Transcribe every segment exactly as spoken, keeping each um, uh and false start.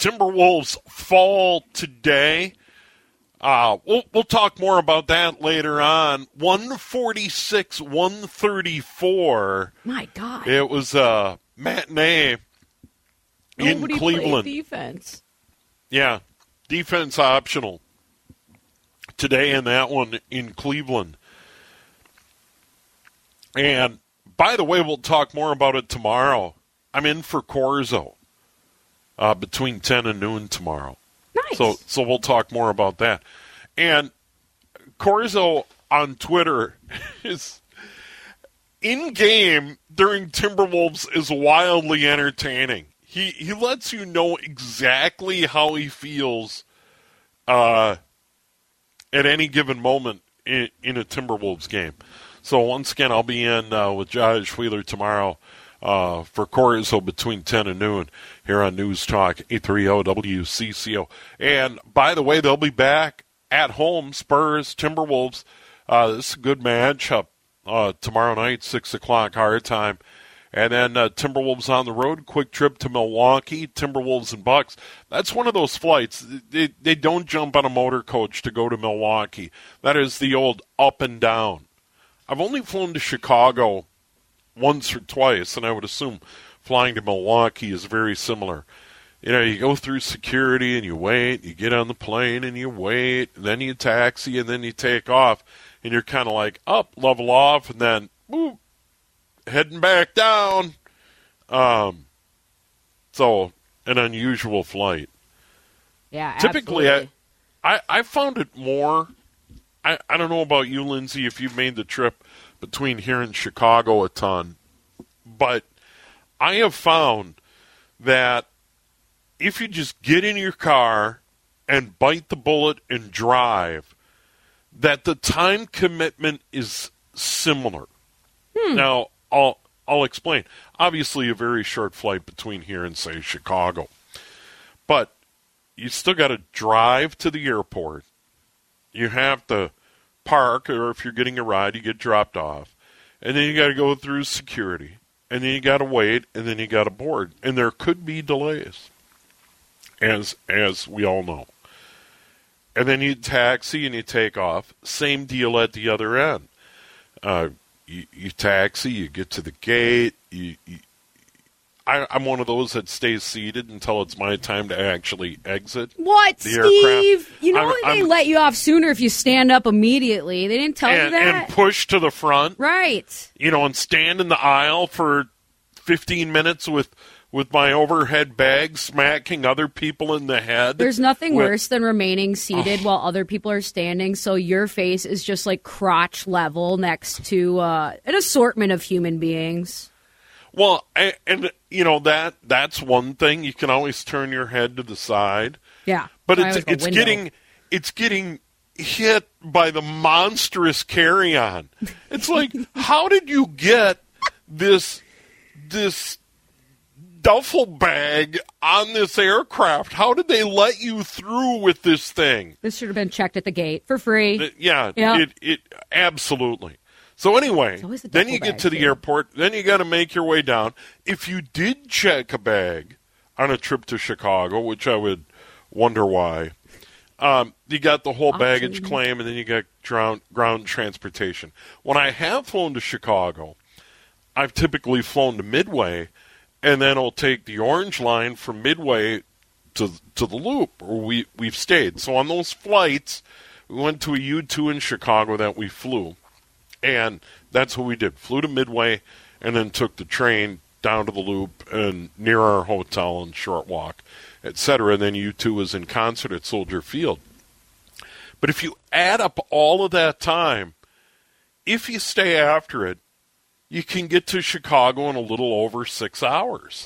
Timberwolves fall today. Uh, we'll, we'll talk more about that later on. one forty-six one thirty-four. My God. It was a matinee in Nobody Cleveland. Played defense. Yeah, defense optional today in that one in Cleveland. And, by the way, we'll talk more about it tomorrow. I'm in for Corzo uh, between ten and noon tomorrow. Nice. So, so we'll talk more about that. And Corzo on Twitter is in game during Timberwolves is wildly entertaining. He he lets you know exactly how he feels uh, at any given moment in, in a Timberwolves game. So once again, I'll be in uh, with Josh Wheeler tomorrow uh, for Corzo between ten and noon here on News Talk eight thirty W C C O. And by the way, they'll be back at home, Spurs, Timberwolves. Uh, this is a good matchup uh, tomorrow night, six o'clock our time. And then uh, Timberwolves on the road, quick trip to Milwaukee, Timberwolves and Bucks. That's one of those flights. They, they don't jump on a motor coach to go to Milwaukee. That is the old up and down. I've only flown to Chicago once or twice, and I would assume flying to Milwaukee is very similar. You know, you go through security and you wait, you get on the plane and you wait, and then you taxi and then you take off, and you're kind of like up, level off, and then boop, heading back down. Um, so an unusual flight. Yeah, typically, absolutely. I, I I found it more. I, I don't know about you, Lindsay, if you've made the trip between here and Chicago a ton, but I have found that if you just get in your car and bite the bullet and drive, that the time commitment is similar. Hmm. Now, I'll I'll explain. Obviously, a very short flight between here and, say, Chicago. But you still got to drive to the airport. You have to park, or if you're getting a ride, you get dropped off. And then you got to go through security. And then you got to wait, and then you got to board. And there could be delays, as as we all know. And then you taxi and you take off. Same deal at the other end. Uh, you, you taxi, you get to the gate. You, you, I, I'm one of those that stays seated until it's my time to actually exit. What, the Steve? Aircraft. You know I'm, they I'm, let you off sooner if you stand up immediately. They didn't tell and, you that? And push to the front. Right. You know, and stand in the aisle for fifteen minutes with, with my overhead bag smacking other people in the head. There's nothing with, worse than remaining seated oh. while other people are standing, so your face is just like crotch level next to uh, an assortment of human beings. Well, and, and you know that that's one thing. You can always turn your head to the side. Yeah, but it's it's window. getting it's getting hit by the monstrous carry-on. It's like, how did you get this this duffel bag on this aircraft? How did they let you through with this thing? This should have been checked at the gate for free. Uh, yeah, yep. it it absolutely. So anyway, the then you get to the too. airport, then you got to make your way down. If you did check a bag on a trip to Chicago, which I would wonder why, um, you got the whole baggage Option. claim, and then you got ground, ground transportation. When I have flown to Chicago, I've typically flown to Midway, and then I'll take the Orange Line from Midway to to the Loop, where we, we've stayed. So on those flights, we went to a U two in Chicago that we flew. And that's what we did. Flew to Midway and then took the train down to the Loop and near our hotel and Short Walk, et cetera. And then U two was in concert at Soldier Field. But if you add up all of that time, if you stay after it, you can get to Chicago in a little over six hours.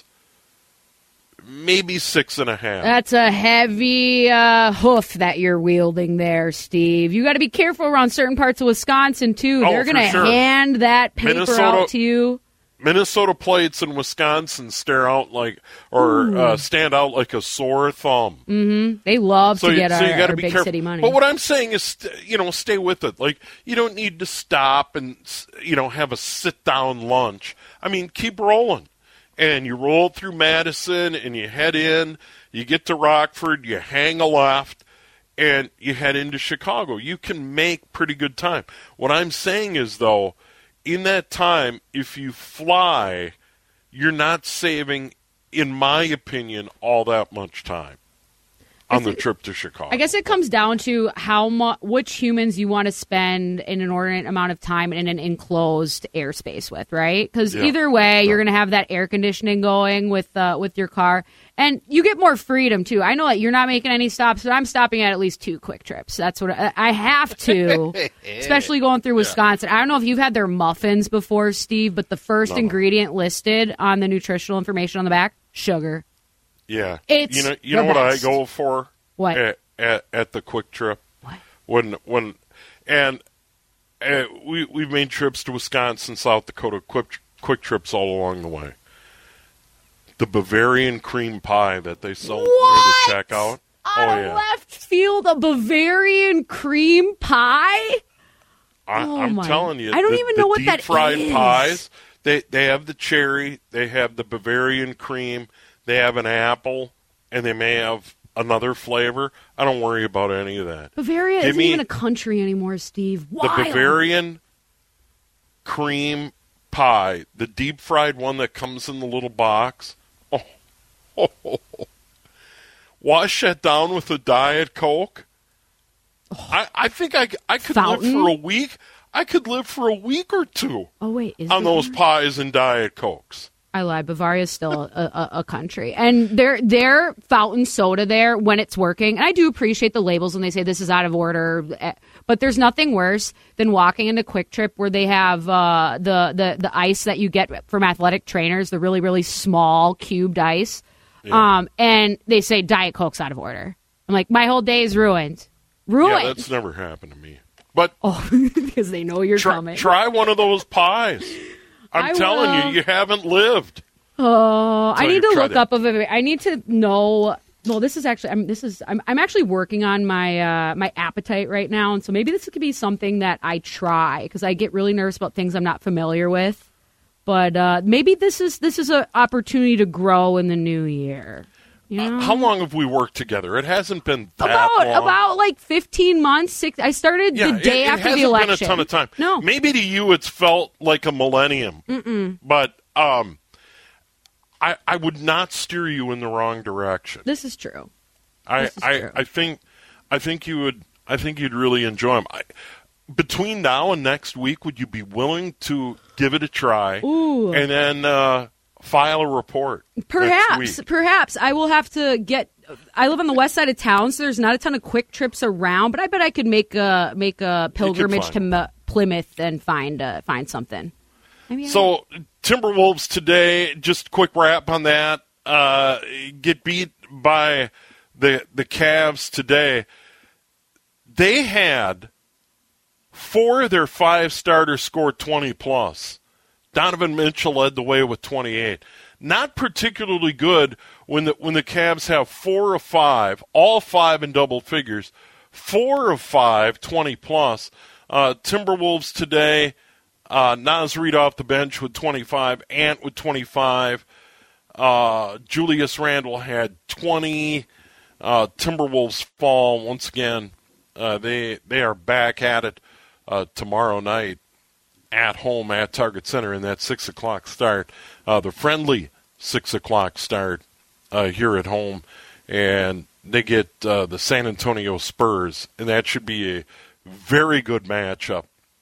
Maybe six and a half. That's a heavy uh, hoof that you're wielding there, Steve. You got to be careful around certain parts of Wisconsin, too. Oh, They're going to sure. hand that paper Minnesota, out to you. Minnesota plates in Wisconsin stare out like, or uh, stand out like a sore thumb. Mm-hmm. They love so to you, get so our, you gotta our be big careful. city money. But what I'm saying is, st- you know, stay with it. Like, you don't need to stop and, you know, have a sit-down lunch. I mean, keep rolling. And you roll through Madison, and you head in. You get to Rockford, you hang a left, and you head into Chicago. You can make pretty good time. What I'm saying is, though, in that time, if you fly, you're not saving, in my opinion, all that much time on the trip to Chicago. I guess it comes down to how much, which humans you want to spend an inordinate amount of time in an enclosed airspace with, right? Because Yeah. either way, Yeah. you're going to have that air conditioning going with uh, with your car, and you get more freedom too. I know that you're not making any stops, but I'm stopping at at least two quick trips. That's what I, I have to, especially going through Wisconsin. I don't know if you've had their muffins before, Steve, but the first No. ingredient listed on the nutritional information on the back, sugar. Yeah. It's you know you the know what I best. go for? What? At, at, at the Quick Trip? What? When when and uh, we we've made trips to Wisconsin, South Dakota, quick quick trips all along the way. The Bavarian cream pie that they sell near the checkout. On oh a yeah. left field, a Bavarian cream pie? I, Oh, I'm my- telling you, I don't the, even the know what deep that fried is. pies. They they have the cherry, they have the Bavarian cream, they have an apple, and they may have another flavor. I don't worry about any of that. Bavaria Give isn't me even a country anymore, Steve. the Wild. Bavarian cream pie, the deep fried one that comes in the little box. Oh, oh, oh, oh. Wash that down with a Diet Coke. I, I think I, I could Fountain? live for a week. I could live for a week or two Oh, wait. Is on those Bavaria- pies and Diet Cokes. I lied. Bavaria is still a, a, a country. And their their fountain soda there, when it's working, and I do appreciate the labels when they say this is out of order, eh, but there's nothing worse than walking into Quick Trip where they have uh, the, the, the ice that you get from athletic trainers, the really, really small cubed ice, Yeah. um, and they say Diet Coke's out of order. I'm like, my whole day is ruined. Ruined. Yeah, that's never happened to me. But Oh, because they know you're try, coming. try one of those pies. I'm I telling will. you, you haven't lived. Oh, I So need you to tried look it. up of it. I need to know. No, this is actually. I'm. This is. I'm. I'm actually working on my uh, my appetite right now, and so maybe this could be something that I try because I get really nervous about things I'm not familiar with. But uh, maybe this is this is an opportunity to grow in the new year. You know? Uh, how long have we worked together? It hasn't been that about long. about like fifteen months. Six. I started Yeah, the day it, it after hasn't the election. been a ton of time. No. Maybe to you it's felt like a millennium. Mm-mm. But um, I I would not steer you in the wrong direction. This is true. I This is I, true. I think I think you would I think you'd really enjoy them. I, between now and next week, would you be willing to give it a try Ooh. and then uh, file a report? next Perhaps, week? perhaps I will have to get. I live on the west side of town, so there's not a ton of quick trips around. But I bet I could make a make a pilgrimage to find M- Plymouth and find uh, find something. I mean, So Timberwolves today, just quick wrap on that. Uh, get beat by the the Cavs today. They had four of their five starters score twenty plus. Donovan Mitchell led the way with twenty-eight. Not particularly good when the when the Cavs have four of five, all five in double figures, four of five, twenty plus. Uh, Timberwolves today, uh, Naz Reid off the bench with twenty-five, Ant with twenty-five, uh, Julius Randle had twenty. Uh, Timberwolves fall once again. Uh, they they are back at it uh, tomorrow night at home at Target Center in that six o'clock start. Uh, the friendly six o'clock start uh, here at home, and they get uh, the San Antonio Spurs, and that should be a very good matchup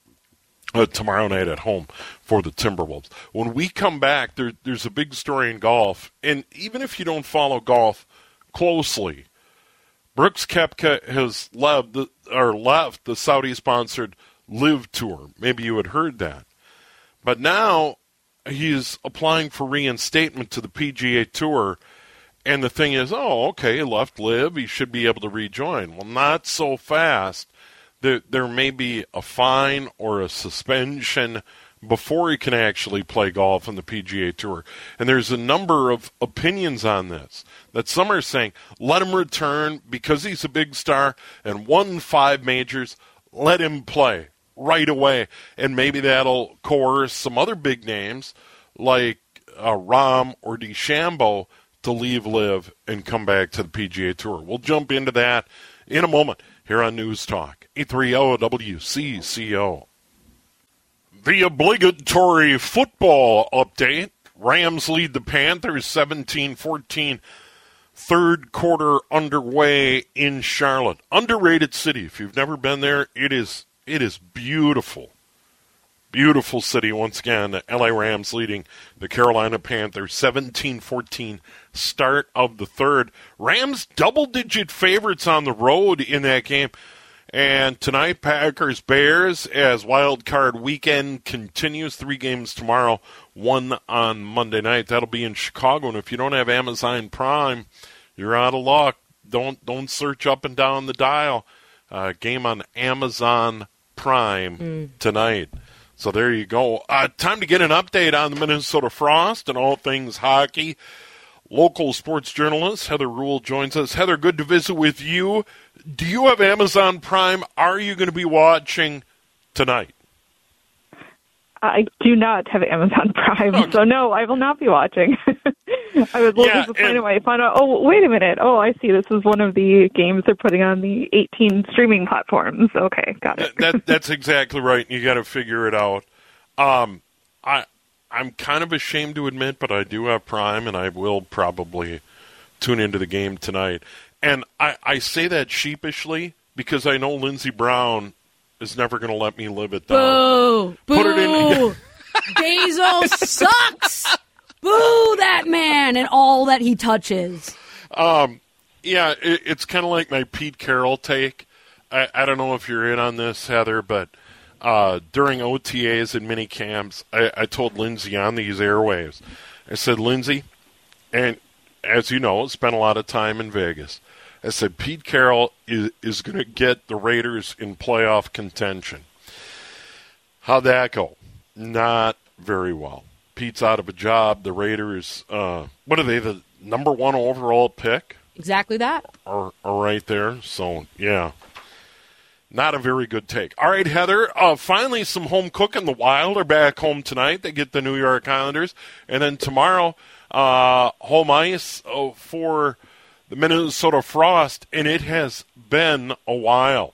uh, tomorrow night at home for the Timberwolves. When we come back, there, there's a big story in golf, and even if you don't follow golf closely, Brooks Koepka has left the, or left the Saudi-sponsored Live Tour. Maybe you had heard that. But now he's applying for reinstatement to the P G A Tour, and the thing is, oh, okay, he left Live, he should be able to rejoin. Well, not so fast. There, there may be a fine or a suspension before he can actually play golf on the P G A Tour. And there's a number of opinions on this, that some are saying, let him return because he's a big star and won five majors, let him play right away. And maybe that'll coerce some other big names like uh, Rahm or DeChambeau to leave Live and come back to the P G A Tour. We'll jump into that in a moment here on News Talk eight thirty W C C O. The obligatory football update. Rams lead the Panthers seventeen fourteen. Third quarter underway in Charlotte. Underrated city. If you've never been there, it is it is beautiful. Beautiful city. Once again, the L A Rams leading the Carolina Panthers seventeen fourteen. Start of the third. Rams double-digit favorites on the road in that game. And tonight, Packers Bears as wild card weekend continues. Three games tomorrow, one on Monday night. That'll be in Chicago. And if you don't have Amazon Prime, you're out of luck. Don't don't search up and down the dial. Uh, game on Amazon Prime mm. tonight. So there you go. Uh, time to get an update on the Minnesota Frost and all things hockey. Local sports journalist Heather Rule joins us. Heather, good to visit with you. Do you have Amazon Prime? Are you going to be watching tonight? I do not have Amazon Prime, okay. So no, I will not be watching. I was a little yeah, disappointed when I found out, oh, wait a minute. Oh, I see. This is one of the games they're putting on the eighteen streaming platforms. Okay, got it. that, that's exactly right. You got to figure it out. Um, I, I'm kind of ashamed to admit, but I do have Prime, and I will probably tune into the game tonight. And I, I say that sheepishly because I know Lindsey Brown is never going to let me live it down. Boo! Put Boo! it in. Bezos sucks! Boo that man and all that he touches. Um, yeah, it, it's kind of like my Pete Carroll take. I, I don't know if you're in on this, Heather, but uh, during O T As and mini camps, I, I told Lindsey on these airwaves, I said, Lindsey, and as you know, spent a lot of time in Vegas. I said, Pete Carroll is, is going to get the Raiders in playoff contention. How'd that go? Not very well. Pete's out of a job. The Raiders, uh, what are they, the number one overall pick? Exactly that. Are, are right there. So, yeah. Not a very good take. All right, Heather, uh, finally some home cooking. The Wild are back home tonight. They get the New York Islanders. And then tomorrow, uh, home ice uh, for the Minnesota Frost, and it has been a while.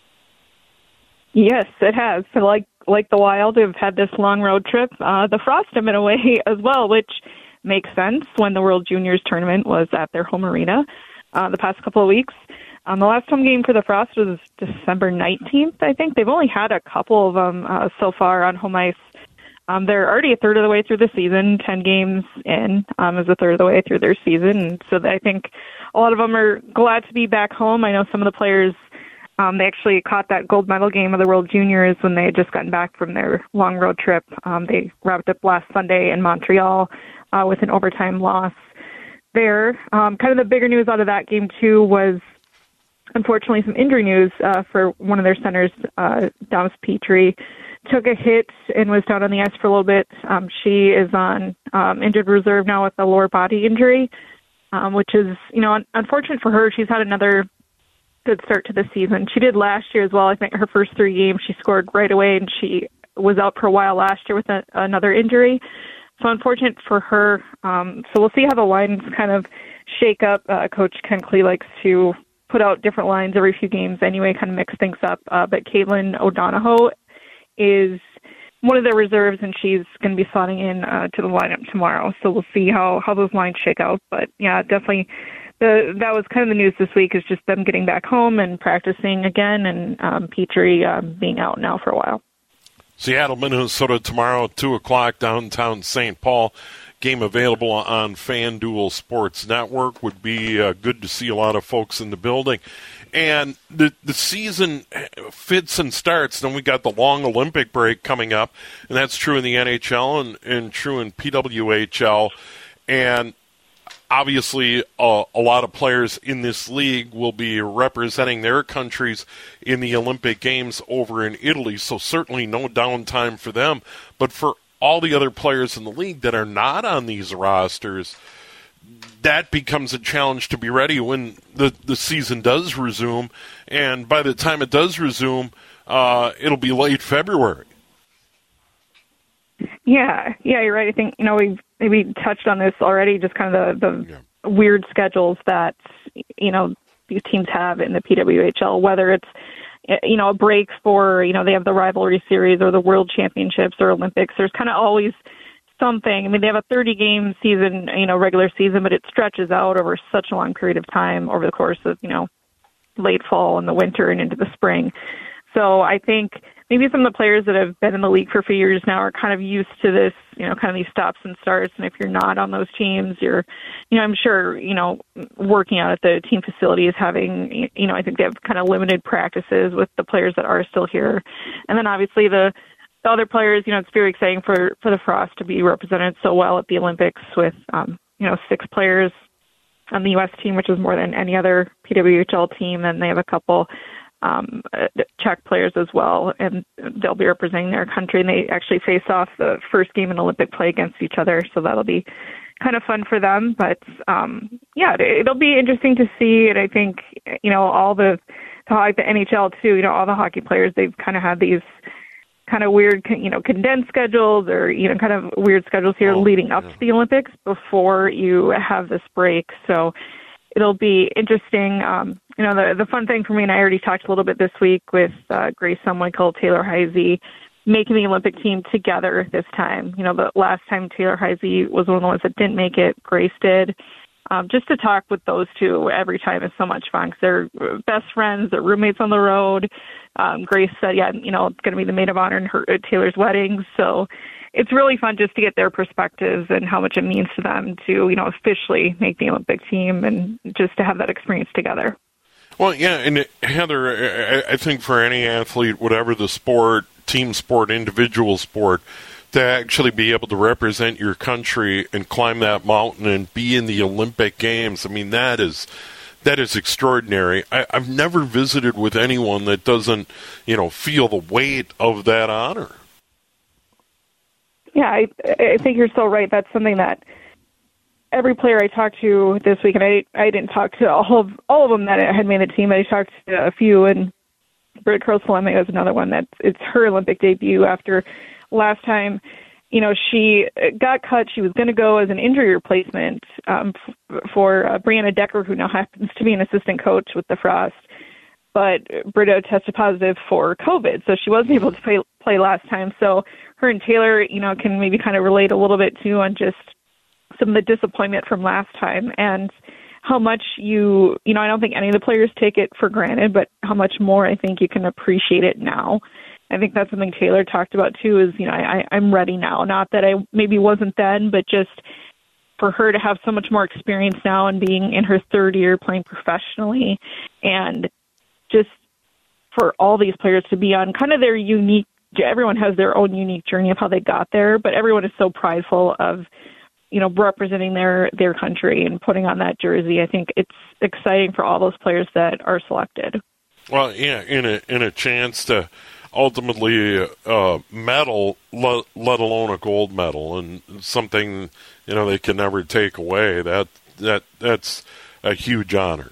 Yes, it has. So like like the Wild have had this long road trip. Uh, the Frost have been away as well, which makes sense when the World Juniors tournament was at their home arena uh, the past couple of weeks. Um, the last home game for the Frost was December nineteenth, I think. They've only had a couple of them uh, so far on home ice. Um, they're already a third of the way through the season. Ten games in um, is a third of the way through their season. And so I think a lot of them are glad to be back home. I know some of the players, um, they actually caught that gold medal game of the World Juniors when they had just gotten back from their long road trip. Um, they wrapped up last Sunday in Montreal uh, with an overtime loss there. Um, kind of the bigger news out of that game, too, was unfortunately some injury news uh, for one of their centers, uh, Thomas Petrie. Took a hit and was down on the ice for a little bit. Um, she is on um, injured reserve now with a lower body injury, um, which is, you know, un- unfortunate for her. She's had another good start to the season. She did last year as well. I think her first three games she scored right away, and she was out for a while last year with a- another injury. So unfortunate for her. Um, so we'll see how the lines kind of shake up. Uh, Coach Ken Klee likes to put out different lines every few games anyway, kind of mix things up. Uh, but Caitlin O'Donohoe is one of the reserves, and she's going to be slotting in uh, to the lineup tomorrow. So we'll see how, how those lines shake out. But, yeah, definitely the that was kind of the news this week, is just them getting back home and practicing again, and um, Petrie uh, being out now for a while. Seattle, Minnesota tomorrow, two o'clock, downtown Saint Paul. Game available on FanDuel Sports Network. Would be uh, good to see a lot of folks in the building. And the the season fits and starts. Then we got the long Olympic break coming up, and that's true in the N H L and, and true in P W H L. And obviously, uh, a lot of players in this league will be representing their countries in the Olympic Games over in Italy, so certainly no downtime for them. But for all the other players in the league that are not on these rosters, that becomes a challenge to be ready when the, the season does resume. And by the time it does resume, uh, it'll be late February. Yeah, yeah, you're right. I think, you know, we've maybe touched on this already, just kind of the, the yeah. weird schedules that, you know, these teams have in the P W H L, whether it's, you know, a break for, you know, they have the rivalry series or the World Championships or Olympics. There's kind of always something. I mean, they have a thirty-game season, you know, regular season, but it stretches out over such a long period of time over the course of, you know, late fall and the winter and into the spring. So I think maybe some of the players that have been in the league for a few years now are kind of used to this, you know, kind of these stops and starts. And if you're not on those teams, you're, you know, I'm sure, you know, working out at the team facilities, having, you know, I think they have kind of limited practices with the players that are still here. And then obviously the, the other players, you know, it's very exciting for, for the Frost to be represented so well at the Olympics with, um, you know, six players on the U S team, which is more than any other P W H L team. And they have a couple um, Czech players as well, and they'll be representing their country. And they actually face off the first game in Olympic play against each other, so that'll be kind of fun for them. But um, yeah, it'll be interesting to see. And I think, you know, all the, the the N H L too. You know, all the hockey players, they've kind of had these kind of weird, you know, condensed schedules, or, you know, kind of weird schedules here oh, leading up yeah. to the Olympics before you have this break. So it'll be interesting. Um, you know, the the fun thing for me, and I already talked a little bit this week with uh, Grace Sumwinkle, Taylor Heise, making the Olympic team together this time. You know, the last time Taylor Heise was one of the ones that didn't make it, Grace did. Um, just to talk with those two every time is so much fun because they're best friends, they're roommates on the road. Um, Grace said, yeah, you know, it's going to be the maid of honor in her, uh, Taylor's wedding. So it's really fun just to get their perspectives and how much it means to them to, you know, officially make the Olympic team and just to have that experience together. Well, yeah, and Heather, I think for any athlete, whatever the sport, team sport, individual sport, to actually be able to represent your country and climb that mountain and be in the Olympic Games, I mean, that is that is extraordinary. I, I've never visited with anyone that doesn't, you know, feel the weight of that honor. Yeah, I, I think you're so right. That's something that every player I talked to this week, and I I didn't talk to all of all of them that had made the team. I talked to a few, and Britt Kersleme was another one that it's her Olympic debut after last time. You know, she got cut. She was going to go as an injury replacement um, f- for uh, Brianna Decker, who now happens to be an assistant coach with the Frost. But Britta tested positive for COVID, so she wasn't able to play, play last time. So her and Taylor, you know, can maybe kind of relate a little bit too on just some of the disappointment from last time and how much you, you know, I don't think any of the players take it for granted, but how much more I think you can appreciate it now. I think that's something Taylor talked about too is, you know, I, I'm ready now. Not that I maybe wasn't then, but just for her to have so much more experience now and being in her third year playing professionally, and just for all these players to be on kind of their unique, everyone has their own unique journey of how they got there, but everyone is so prideful of, you know, representing their, their country and putting on that jersey. I think it's exciting for all those players that are selected. Well, yeah, in a in a chance to ultimately uh, medal, let, let alone a gold medal, and something, you know, they can never take away. That that that's a huge honor.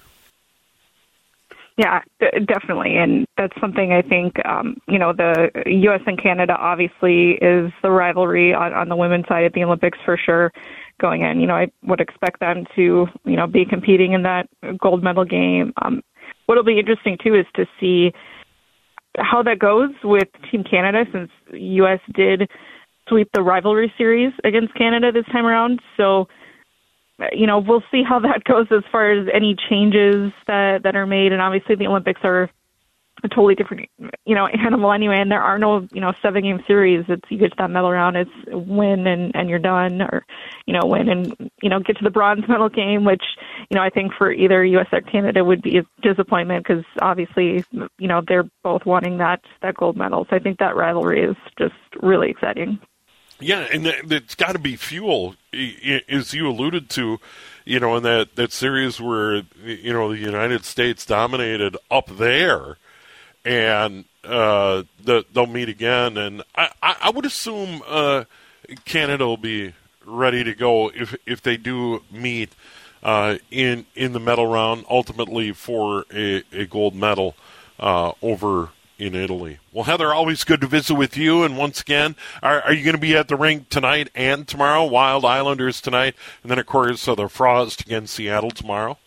Yeah, d- definitely, and that's something I think, um, you know, the U S and Canada obviously is the rivalry on, on the women's side at the Olympics for sure going in. You know, I would expect them to, you know, be competing in that gold medal game. Um, what'll be interesting, too, is to see how that goes with Team Canada, since U S did sweep the rivalry series against Canada this time around. So, you know, we'll see how that goes as far as any changes that, that are made. And obviously the Olympics are a totally different, you know, animal anyway. And there are no, you know, seven game series. It's, you get to that medal round, it's win and, and you're done, or, you know, win and, you know, get to the bronze medal game, which, you know, I think for either U S or Canada would be a disappointment because obviously, you know, they're both wanting that, that gold medal. So I think that rivalry is just really exciting. Yeah, and it's got to be fuel, as you alluded to, you know, in that, that series where, you know, the United States dominated up there, and uh, the, they'll meet again. And I, I would assume uh, Canada will be ready to go if if they do meet uh, in in the medal round, ultimately for a, a gold medal uh, over in Italy. Well, Heather, always good to visit with you. And once again, are, are you going to be at the rink tonight and tomorrow? Wild Islanders tonight, and then, of course, uh, the Frost against Seattle tomorrow.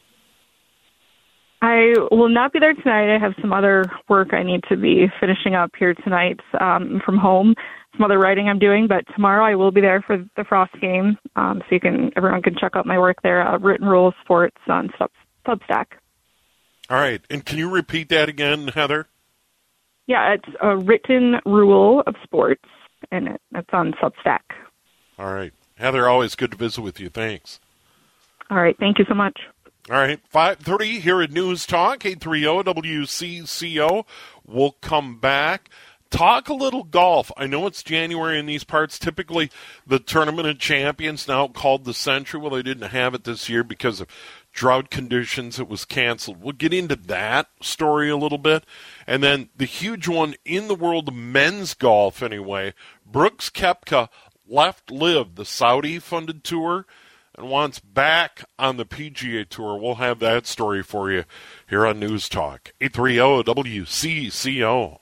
I will not be there tonight. I have some other work I need to be finishing up here tonight um, from home. Some other writing I'm doing, but tomorrow I will be there for the Frost game, um, so you can everyone can check out my work there. Uh, Written Rules Sports on Sub, Substack. All right, and can you repeat that again, Heather? Yeah, it's a Written Rule of Sports, and it, it's on Substack. All right, Heather, always good to visit with you. Thanks. All right, thank you so much. All right, five thirty here at News Talk, eight thirty W C C O. We'll come back. Talk a little golf. I know it's January in these parts. Typically, the Tournament of Champions, now called the Century. Well, they didn't have it this year because of drought conditions. It was canceled. We'll get into that story a little bit. And then the huge one in the world of men's golf, anyway. Brooks Koepka left LIV, the Saudi-funded tour, and wants back on the P G A Tour. We'll have that story for you here on News Talk. eight thirty W C C O.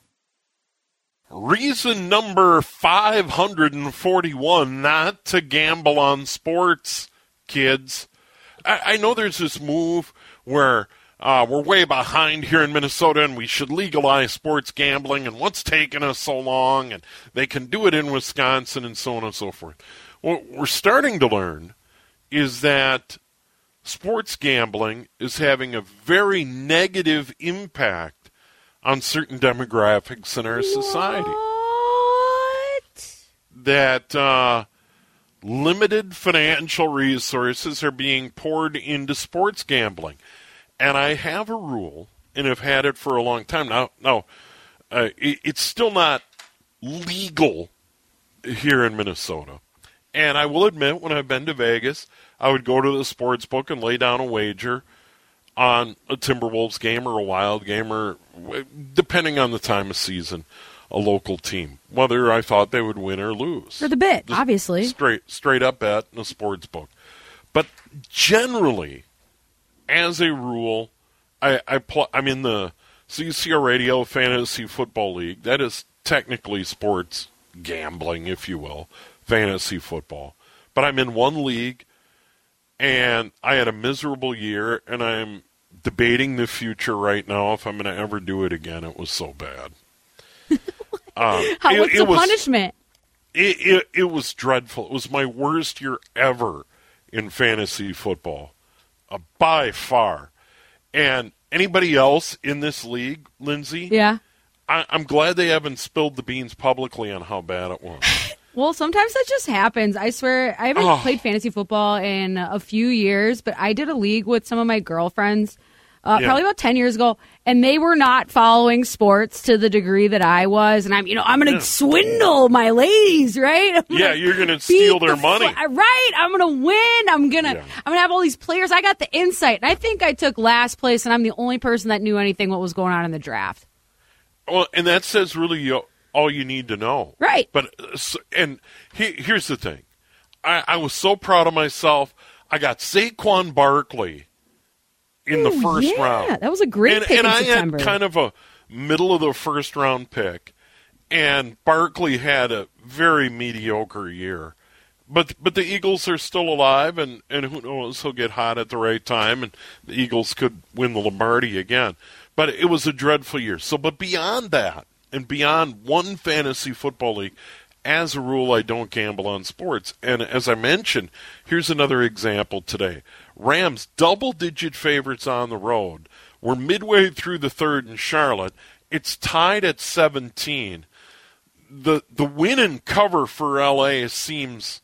Reason number five hundred forty-one not to gamble on sports, kids. I, I know there's this move where uh, we're way behind here in Minnesota and we should legalize sports gambling, and what's taking us so long, and they can do it in Wisconsin and so on and so forth. What we're starting to learn is that sports gambling is having a very negative impact on certain demographics in our society. What? That uh, limited financial resources are being poured into sports gambling. And I have a rule, and have had it for a long time. Now, now uh, it, it's still not legal here in Minnesota. And I will admit, when I've been to Vegas, I would go to the sports book and lay down a wager on a Timberwolves game or a Wild game, or depending on the time of season, a local team, whether I thought they would win or lose. For the bit, Just obviously. Straight, straight up bet in a sports book. But generally, as a rule, I, I pl- I'm in the C C O Radio Fantasy Football League. That is technically sports gambling, if you will. Fantasy football. But I'm in one league, and I had a miserable year, and I'm debating the future right now if I'm going to ever do it again. It was so bad. um, How, it, what's it the was, punishment? It, it, it was dreadful. It was my worst year ever in fantasy football, uh, by far. And anybody else in this league, Lindsay? Yeah. I, I'm glad they haven't spilled the beans publicly on how bad it was. Well, sometimes that just happens. I swear, I haven't Oh. played fantasy football in a few years, but I did a league with some of my girlfriends uh, Yeah. probably about ten years ago, and they were not following sports to the degree that I was. And I'm, you know, I'm going to Yeah. swindle my ladies, right? I'm Yeah, gonna you're going to beat steal their the money. fl- right? I'm going to win. I'm going to, Yeah. I'm going to have all these players. I got the insight, and I think I took last place, and I'm the only person that knew anything what was going on in the draft. Well, and that says really uh, all you need to know. Right. But uh, so- and he, here's the thing, I, I was so proud of myself. I got Saquon Barkley in the Ooh, first yeah, round. that was a great and, pick and in I September. had kind of a middle of the first round pick, and Barkley had a very mediocre year. But but the Eagles are still alive, and, and who knows, he'll get hot at the right time, and the Eagles could win the Lombardi again. But it was a dreadful year. So, but beyond that, and beyond one fantasy football league, as a rule, I don't gamble on sports. And as I mentioned, here's another example today. Rams, double-digit favorites on the road. We're midway through the third in Charlotte. It's tied at seventeen. The the win and cover for L A seems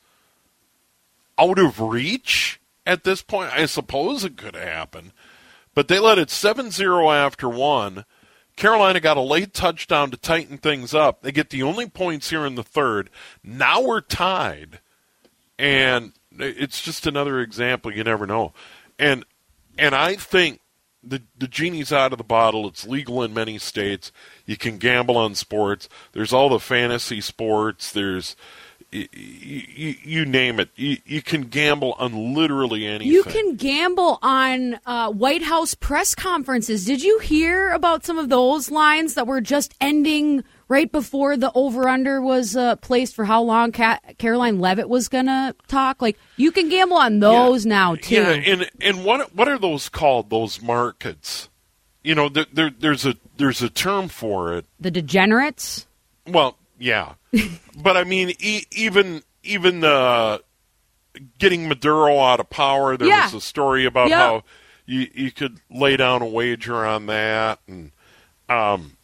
out of reach at this point. I suppose it could happen. But they let it seven zero after one. Carolina got a late touchdown to tighten things up. They get the only points here in the third. Now we're tied. And it's just another example. You never know. And and I think the the genie's out of the bottle. It's legal in many states. You can gamble on sports. There's all the fantasy sports. There's you, you, you name it. You, you can gamble on literally anything. You can gamble on uh, White House press conferences. Did you hear about some of those lines that were just ending right before the over-under was uh, placed for how long Ca- Caroline Leavitt was going to talk? Like, you can gamble on those yeah. now, too. Yeah, and, and what what are those called, those markets? You know, there, there, there's a there's a term for it. The degenerates? Well, yeah. But, I mean, e- even even uh, getting Maduro out of power, there yeah. was a story about yep. how you, you could lay down a wager on that. And um,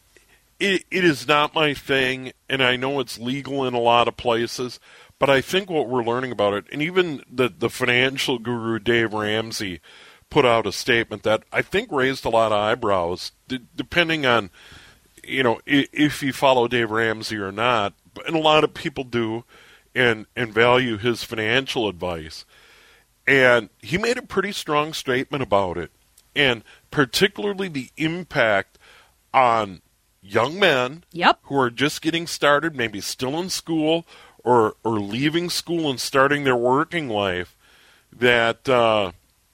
it, it is not my thing, and I know it's legal in a lot of places, but I think what we're learning about it, and even the, the financial guru Dave Ramsey put out a statement that I think raised a lot of eyebrows, d- depending on, you know, if you follow Dave Ramsey or not, and a lot of people do, and and value his financial advice. And he made a pretty strong statement about it, and particularly the impact on young men yep. who are just getting started, maybe still in school or or leaving school and starting their working life, that uh,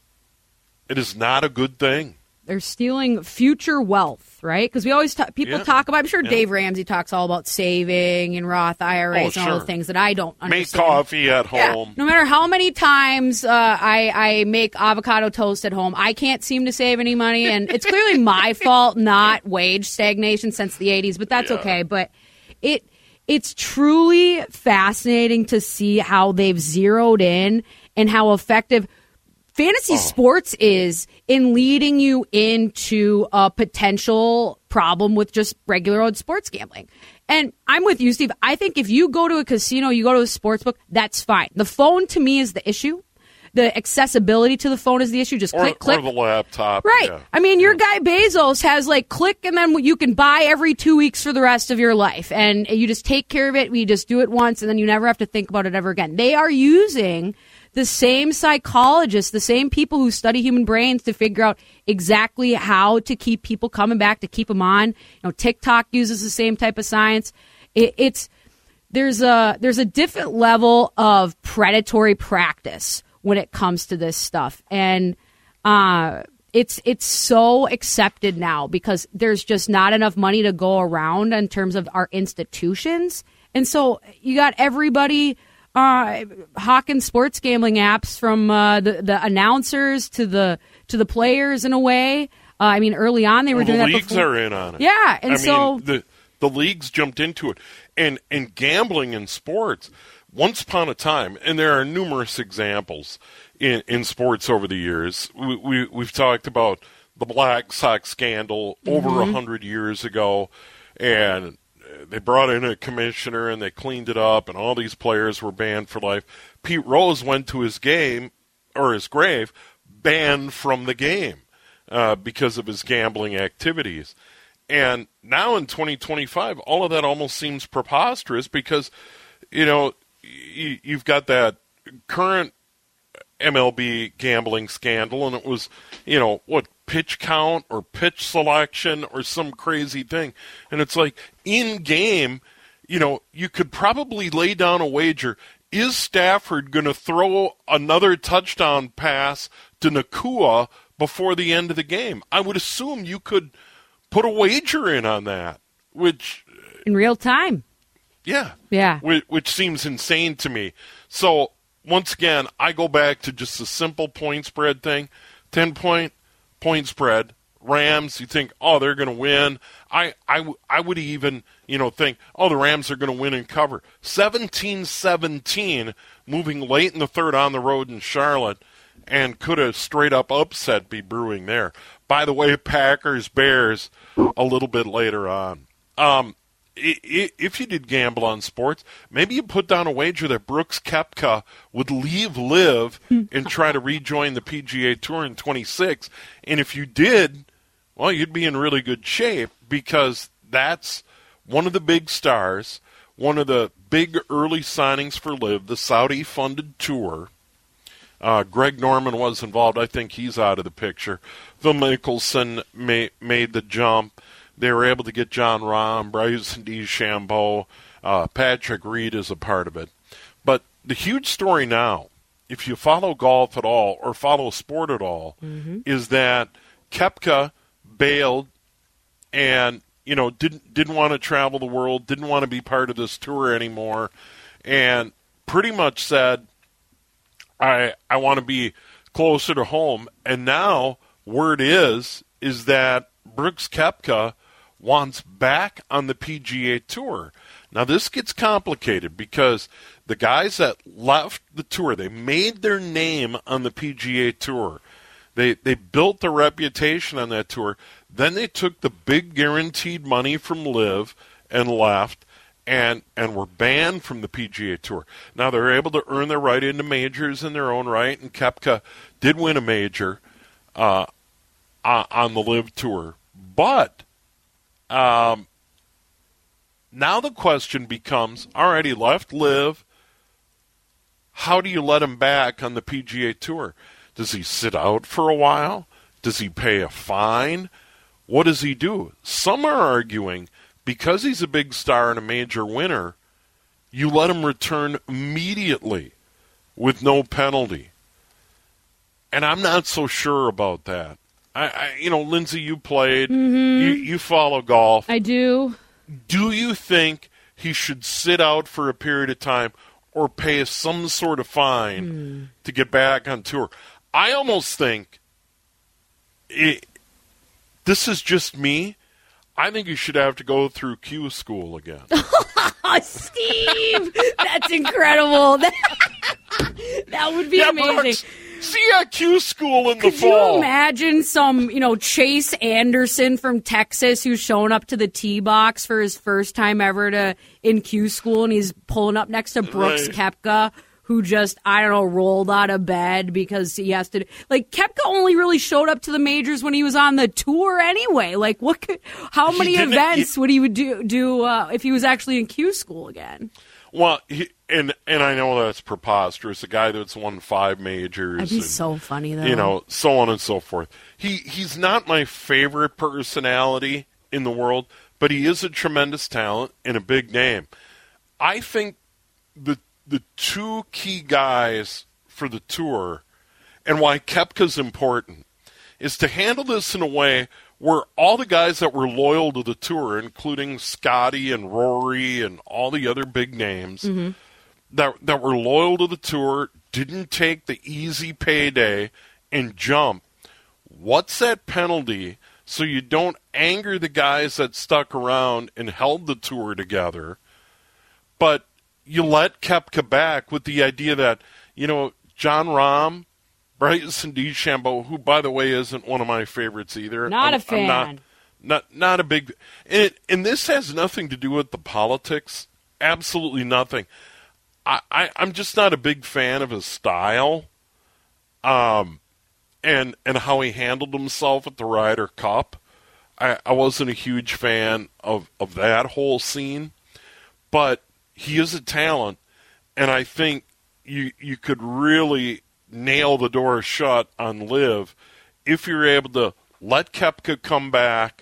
it is not a good thing. They're stealing future wealth, right? Because we always talk, people yeah. talk about. I'm sure yeah. Dave Ramsey talks all about saving and Roth I R As oh, and sure. all the things that I don't understand. Make coffee at home. Yeah. No matter how many times uh, I, I make avocado toast at home, I can't seem to save any money, and it's clearly my fault, not wage stagnation since the eighties. But that's yeah. okay. But it it's truly fascinating to see how they've zeroed in and how effective fantasy oh. sports is in leading you into a potential problem with just regular old sports gambling. And I'm with you, Steve. I think if you go to a casino, you go to a sports book, that's fine. The phone, to me, is the issue. The accessibility to the phone is the issue. Just or, click, click. Or the laptop. Right. Yeah. I mean, your guy Bezos has like click and then you can buy every two weeks for the rest of your life. And you just take care of it. You just do it once and then you never have to think about it ever again. They are using the same psychologists, the same people who study human brains to figure out exactly how to keep people coming back, to keep them on. You know, TikTok uses the same type of science. It, it's there's a there's a different level of predatory practice when it comes to this stuff, and uh, it's it's so accepted now because there's just not enough money to go around in terms of our institutions, and so you got everybody. Uh, hawking sports gambling apps from uh, the the announcers to the to the players in a way. Uh, I mean, early on they were well, doing the that. leagues before. are in on it. Yeah, and I so mean, the the leagues jumped into it, and and gambling in sports. Once upon a time, and there are numerous examples in, in sports over the years. We, we we've talked about the Black Sox scandal mm-hmm. over a hundred years ago, and they brought in a commissioner and they cleaned it up, and all these players were banned for life. Pete Rose went to his game or his grave banned from the game uh, because of his gambling activities. And now in twenty twenty-five, all of that almost seems preposterous because, you know, you, you've got that current M L B gambling scandal, and it was, you know, what, pitch count or pitch selection or some crazy thing. And it's like, in game, you know, you could probably lay down a wager. Is Stafford going to throw another touchdown pass to Nakua before the end of the game? I would assume you could put a wager in on that, which... in real time. Yeah. Yeah. Which, which seems insane to me. So, once again, I go back to just a simple point spread thing. ten-point point spread. Rams, you think, oh, they're going to win. I, I, I would even, you know, think, oh, the Rams are going to win and cover. seventeen seventeen, moving late in the third on the road in Charlotte, and could a straight-up upset be brewing there. By the way, Packers, Bears, a little bit later on. Um, if you did gamble on sports, maybe you put down a wager that Brooks Koepka would leave Live and try to rejoin the P G A Tour in twenty-six. And if you did, well, you'd be in really good shape because that's one of the big stars, one of the big early signings for Live, the Saudi-funded tour. Uh, Greg Norman was involved. I think he's out of the picture. Phil Mickelson ma- made the jump. They were able to get John Rahm, Bryson DeChambeau, Uh, Patrick Reed is a part of it. But the huge story now, if you follow golf at all or follow sport at all, mm-hmm. is that Koepka bailed and, you know, didn't didn't want to travel the world, didn't want to be part of this tour anymore, and pretty much said, I I want to be closer to home. And now word is is that Brooks Koepka wants back on the P G A Tour. Now this gets complicated because the guys that left the tour, they made their name on the P G A Tour. They they built a reputation on that tour. Then they took the big guaranteed money from LIV and left and and were banned from the P G A Tour. Now they're able to earn their right into majors in their own right, and Koepka did win a major uh, on the LIV Tour. But um, now the question becomes, all right, he left LIV. How do you let him back on the P G A Tour? Does he sit out for a while? Does he pay a fine? What does he do? Some are arguing because he's a big star and a major winner, you let him return immediately with no penalty. And I'm not so sure about that. I, I you know, Lindsay, you played. Mm-hmm. You, you follow golf. I do. Do you think he should sit out for a period of time or pay some sort of fine mm. to get back on tour? I almost think it, this is just me. I think you should have to go through Q school again. Steve, that's incredible. That, that would be yeah, amazing. Brooks, see you at Q school in Could the fall. Could you imagine some, you know, Chase Anderson from Texas who's showing up to the tee box for his first time ever to in Q school, and he's pulling up next to Brooks right. Koepka, who just, I don't know, rolled out of bed because he has to. Like, Koepka only really showed up to the majors when he was on the tour anyway. Like, what could, how He many didn't- events he- would he would do, do uh, if he was actually in Q school again? Well, he, and and I know that's preposterous. A guy that's won five majors. That'd be and, so funny, though. You know, so on and so forth. He He's not my favorite personality in the world, but he is a tremendous talent and a big name. I think the the two key guys for the tour and why Koepka's important is to handle this in a way where all the guys that were loyal to the tour, including Scotty and Rory and all the other big names mm-hmm. that that were loyal to the tour, didn't take the easy payday and jump. What's that penalty so you don't anger the guys that stuck around and held the tour together, but you let Koepka back with the idea that, you know, John Rahm, Bryson DeChambeau, who, by the way, isn't one of my favorites either. Not I'm, a fan. I'm not, not, not a big and, it, and this has nothing to do with the politics. Absolutely nothing. I, I, I'm just not a big fan of his style um, and, and how he handled himself at the Ryder Cup. I, I wasn't a huge fan of, of that whole scene. But he is a talent, and I think you you could really nail the door shut on LIV if you're able to let Koepka come back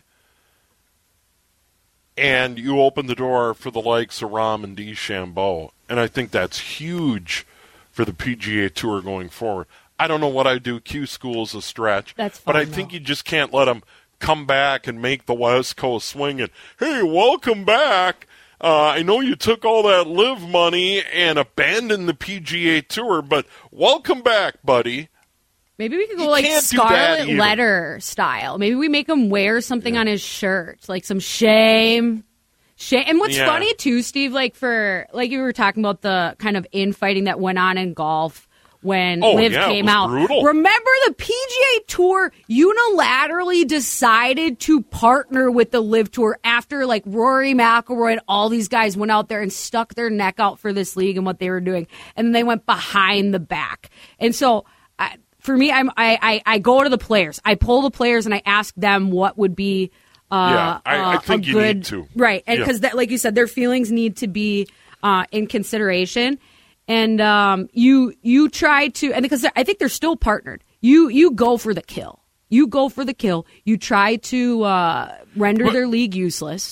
and you open the door for the likes of Rahm and DeChambeau. And I think that's huge for the P G A Tour going forward. I don't know what I do. Q school is a stretch. That's but fine, I think though. you just can't let them come back and make the West Coast swing and, hey, welcome back. Uh, I know you took all that LIV money and abandoned the P G A Tour, but welcome back, buddy. Maybe we could go You like can't do that Scarlet either. Letter style. Maybe we make him wear something on his shirt, like some shame. Shame. And what's Yeah. funny too, Steve, like for like you were talking about the kind of infighting that went on in golf when Oh, LIV yeah, it came was out. brutal. Remember the P G A Tour unilaterally decided to partner with the LIV Tour after like Rory McIlroy and all these guys went out there and stuck their neck out for this league and what they were doing, and then they went behind the back. And so I, for me, I'm, I, I I go to the players. I pull the players and I ask them what would be uh, Yeah, I- I uh, think a you good need to. right, and Yeah. because that, like you said, their feelings need to be uh, in consideration. And um, you you try to, and because I think they're still partnered. You you go for the kill. You go for the kill. You try to uh, render But- their league useless.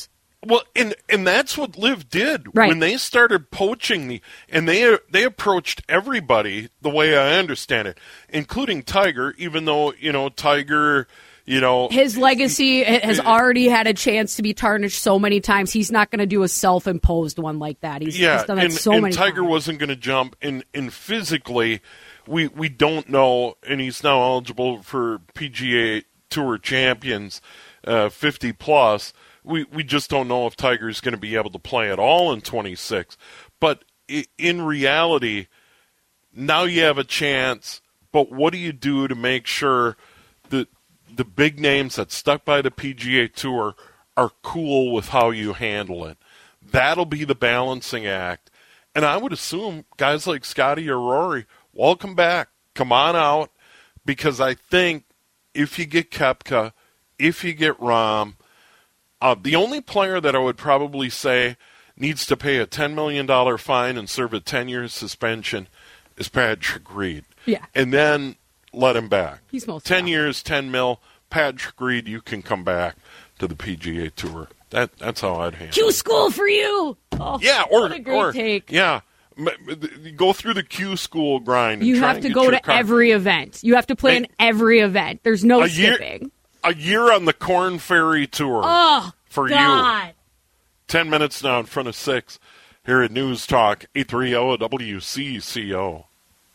Well, and and that's what Liv did Right. when they started poaching the, and they they approached everybody the way I understand it, including Tiger. Even though you know Tiger, you know his legacy has already had a chance to be tarnished so many times. He's not going to do a self-imposed one like that. He's, yeah, he's done that and, so and many Tiger times. wasn't going to jump, and and physically, we we don't know, and he's now eligible for P G A Tour Champions, uh, fifty plus. We we just don't know if Tiger's going to be able to play at all in twenty-six. But in reality, now you have a chance. But what do you do to make sure that the big names that stuck by the P G A Tour are cool with how you handle it? That'll be the balancing act. And I would assume guys like Scotty or Rory, welcome back. Come on out. Because I think if you get Koepka, if you get Rahm, Uh, the only player that I would probably say needs to pay a ten million dollars fine and serve a ten-year suspension is Patrick Reed. Yeah. And then let him back. He's most ten welcome. years, ten mil. Patrick Reed, you can come back to the P G A Tour. That That's how I'd handle it. Q school for you. Oh, Yeah, or, what a great or take. yeah. M- m- Go through the Q school grind. And You try have and to get go your to car- every event. You have to play Hey, in every event. There's no a year- skipping. A year on the Corn Ferry Tour. Oh, for you. God. Ten minutes now in front of six here at News Talk eight thirty W C C O.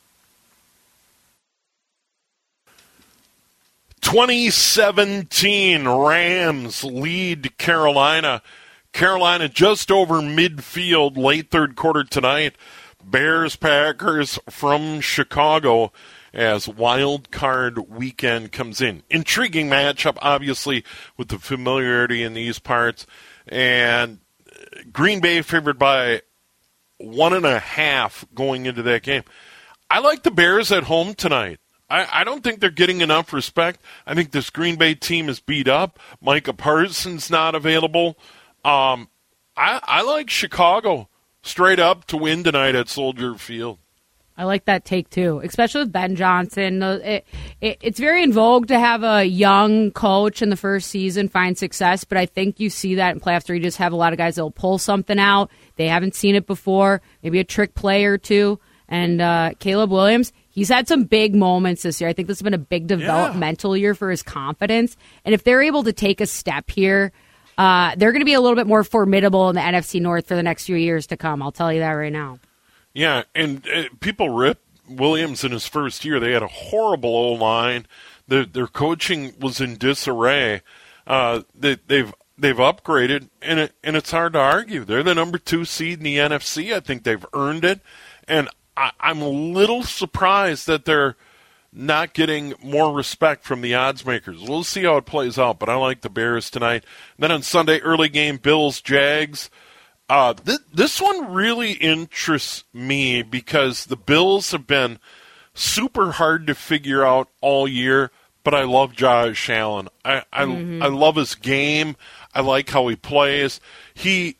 twenty seventeen Rams lead Carolina. Carolina just over midfield, late third quarter tonight. Bears Packers from Chicago as wild card weekend comes in. Intriguing matchup, obviously, with the familiarity in these parts. And Green Bay favored by one and a half going into that game. I like the Bears at home tonight. I, I don't think they're getting enough respect. I think this Green Bay team is beat up. Micah Parsons not available. Um, I, I like Chicago straight up to win tonight at Soldier Field. I like that take, too, especially with Ben Johnson. It, it, it's very in vogue to have a young coach in the first season find success, but I think you see that in playoffs where you just have a lot of guys that will pull something out. They haven't seen it before, maybe a trick play or two. And uh, Caleb Williams, he's had some big moments this year. I think this has been a big developmental yeah. year for his confidence. And if they're able to take a step here, uh, they're going to be a little bit more formidable in the N F C North for the next few years to come. I'll tell you that right now. Yeah, and uh, people rip Williams in his first year. They had a horrible O-line. Their, their coaching was in disarray. Uh, they, they've they've upgraded, and it, and it's hard to argue. They're the number two seed in the N F C. I think they've earned it, and I, I'm a little surprised that they're not getting more respect from the odds makers. We'll see how it plays out, but I like the Bears tonight. And then on Sunday, early game, Bills-Jags. Uh, th- this one really interests me because the Bills have been super hard to figure out all year, but I love Josh Allen. I I, mm-hmm. I love his game. I like how he plays. He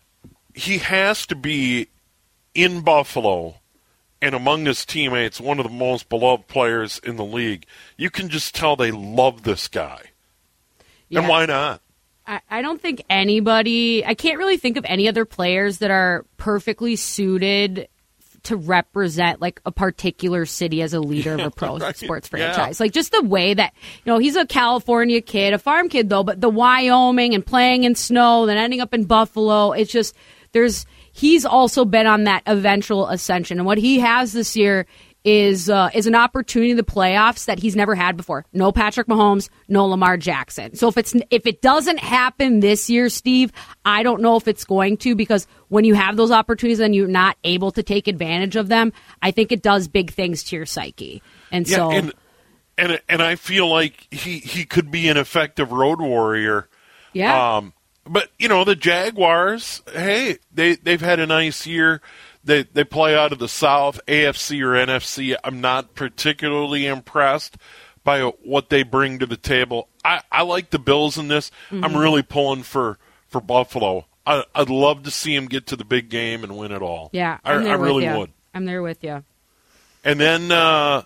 he has to be in Buffalo and among his teammates one of the most beloved players in the league. You can just tell they love this guy. Yeah. And why not? I don't think anybody, I can't really think of any other players that are perfectly suited to represent like a particular city as a leader of a pro right. sports franchise. Yeah. Like just the way that, you know, he's a California kid, a farm kid though, but the Wyoming and playing in snow, then ending up in Buffalo, it's just, there's, he's also been on that eventual ascension. And what he has this year is uh, is an opportunity in the playoffs that he's never had before. No Patrick Mahomes, no Lamar Jackson. So if it's if it doesn't happen this year, Steve, I don't know if it's going to, because when you have those opportunities and you're not able to take advantage of them, I think it does big things to your psyche. And yeah, so, and, and and I feel like he, he could be an effective road warrior. Yeah. Um, but you know the Jaguars, hey, they they've had a nice year. They they play out of the South, A F C or N F C. I'm not particularly impressed by what they bring to the table. I, I like the Bills in this. Mm-hmm. I'm really pulling for, for Buffalo. I, I'd love to see them get to the big game and win it all. Yeah, I, I'm there I really with you. would. I'm there with you. And then uh,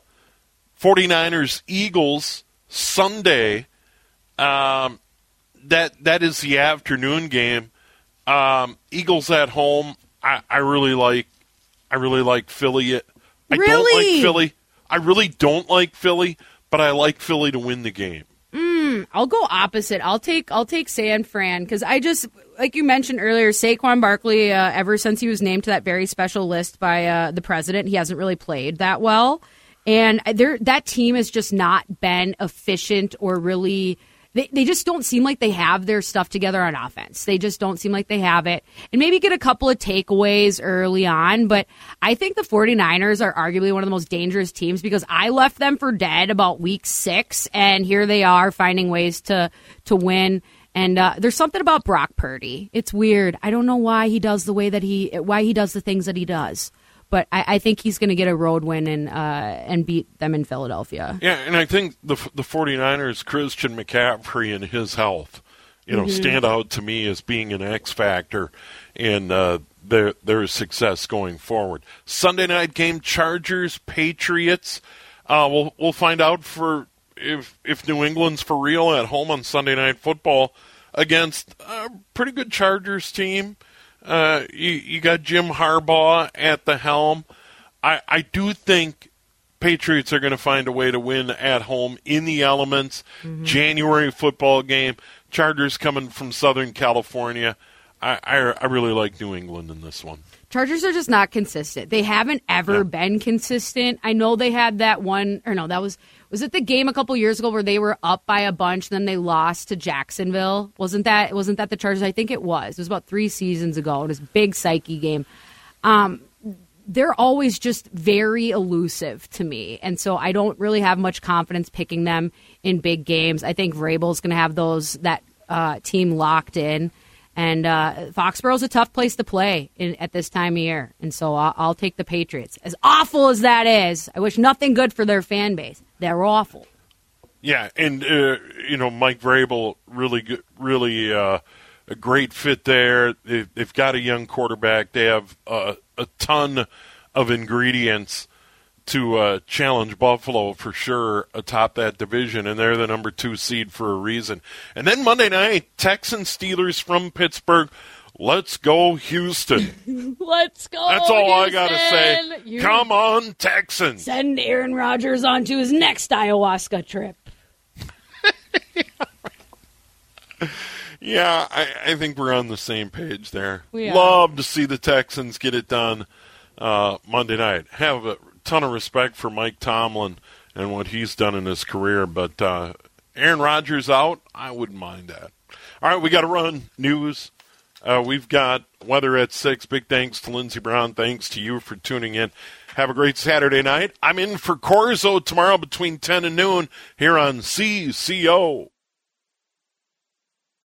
49ers Eagles Sunday. Um, that that is the afternoon game. Um, Eagles at home. I, I really like. I really like Philly. I really? don't like Philly. I really don't like Philly, but I like Philly to win the game. Mm, I'll go opposite. I'll take I'll take San Fran because I just, like you mentioned earlier, Saquon Barkley, uh, ever since he was named to that very special list by uh, the president, he hasn't really played that well. And there, that team has just not been efficient or really they, they just don't seem like they have their stuff together on offense. They just don't seem like they have it. And maybe get a couple of takeaways early on, but I think the 49ers are arguably one of the most dangerous teams because I left them for dead about week six, and here they are finding ways to, to win. And uh, there's something about Brock Purdy. It's weird. I don't know why he does the way that he, why he does the things that he does. But I, I think he's going to get a road win and uh, and beat them in Philadelphia. Yeah, and I think the the 49ers, Christian McCaffrey and his health, you know, mm-hmm. stand out to me as being an X factor in uh, their their success going forward. Sunday night game, Chargers, Patriots. Uh, we'll we'll find out for if if New England's for real at home on Sunday Night Football against a pretty good Chargers team. Uh, you, you got Jim Harbaugh at the helm. I, I do think Patriots are going to find a way to win at home in the elements. Mm-hmm. January football game. Chargers coming from Southern California. I, I, I really like New England in this one. Chargers are just not consistent. They haven't ever yeah. been consistent. I know they had that one, or no, that was, was it the game a couple years ago where they were up by a bunch, then they lost to Jacksonville? Wasn't that wasn't that the Chargers? I think it was. It was about three seasons ago. It was a big psyche game. Um, they're always just very elusive to me, and so I don't really have much confidence picking them in big games. I think Vrabel's going to have those that uh, team locked in. And uh, Foxborough's a tough place to play in, at this time of year. And so I'll, I'll take the Patriots. As awful as that is, I wish nothing good for their fan base. They're awful. Yeah, and, uh, you know, Mike Vrabel, really, good, really uh, a great fit there. They've, they've got a young quarterback. They have uh, a ton of ingredients to uh, challenge Buffalo for sure atop that division, and they're the number two seed for a reason. And then Monday night, Texans Steelers from Pittsburgh. Let's go, Houston. Let's go, That's all Houston. I got to say. You Come on, Texans. Send Aaron Rodgers on to his next ayahuasca trip. Yeah, I, I think we're on the same page there. We are. Love to see the Texans get it done uh, Monday night. Have a ton of respect for Mike Tomlin and what he's done in his career, but uh, Aaron Rodgers out, I wouldn't mind that. All right, we got to run news. Uh, we've got weather at six. Big thanks to Lindsey Brown. Thanks to you for tuning in. Have a great Saturday night. I'm in for Corzo tomorrow between ten and noon here on C C O.